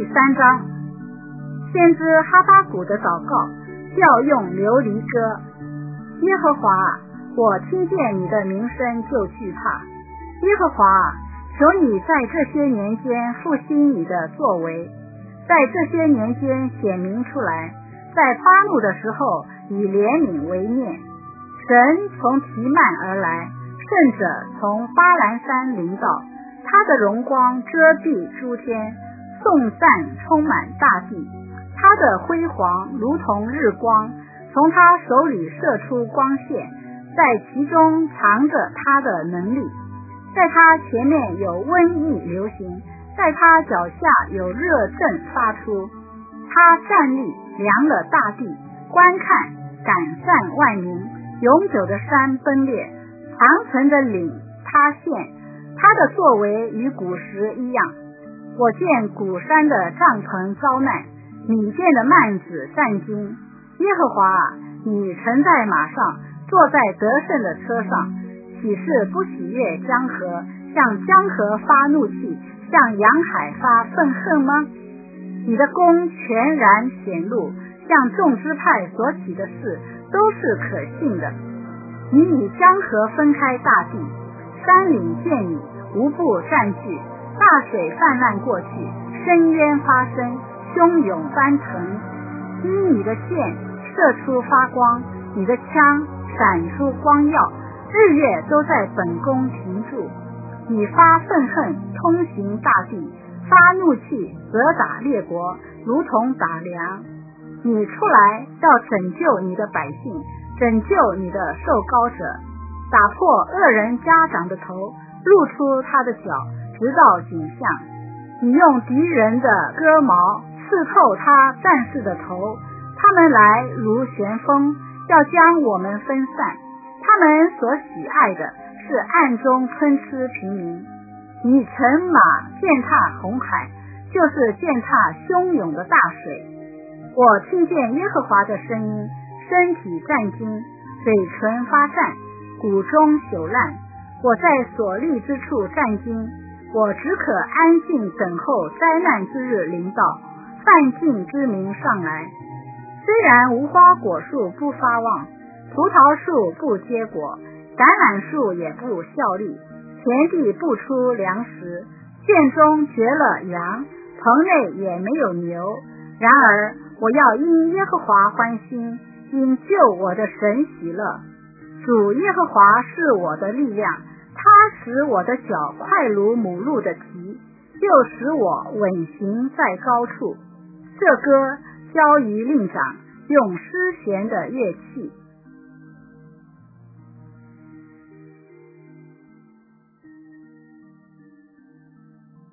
3章，先知哈巴谷的祷告，调用琉璃歌。耶和华，我听见你的名声就惧怕。耶和华，求你在这些年间复兴你的作为，在这些年间显明出来，在发怒的时候以怜悯为念。神从提曼而来，圣者从巴兰山临到，他的荣光遮蔽诸天，颂赞充满大地。他的辉煌如同日光，从他手里射出光线，在其中藏着他的能力。在他前面有瘟疫流行，在他脚下有热症发出。他站立量了大地，观看赶散万民，永久的山崩裂，长城的岭塌陷，他的作为与古时一样。我见古山的帐篷遭难，米甸的幔子战惊。耶和华，你乘在马上，坐在得胜的车上，岂是不喜悦江河，向江河发怒气，向洋海发愤恨吗？你的功全然显露，向众支派所起的事都是可信的。你以江河分开大地，山岭见你，无不占据，大水泛滥过去，深渊发生，汹涌翻腾。因你的箭射出发光，你的枪闪出光耀，日月都在本宫停住。你发愤恨，通行大地，发怒气，责打列国，如同打粮。你出来要拯救你的百姓，拯救你的受膏者，打破恶人家长的头，露出他的脚，直到颈项。你用敌人的戈矛刺透他战士的头，他们来如旋风，要将我们分散。他们所喜爱的是暗中吞吃平民。你乘马践踏红海，就是践踏汹涌的大水。我听见耶和华的声音，身体战惊，嘴唇发颤，骨中朽烂。我在所立之处战惊，我只可安静等候灾难之日临到，犯境之民上来。虽然无花果树不发旺，葡萄树不结果，橄榄树也不效力，田地不出粮食，圈中绝了羊，棚内也没有牛。然而我要因耶和华欢心，因救我的神喜乐。主耶和华是我的力量，他使我的脚快如母鹿的蹄，又使我稳行在高处。这歌交于令长，用诗弦的乐器。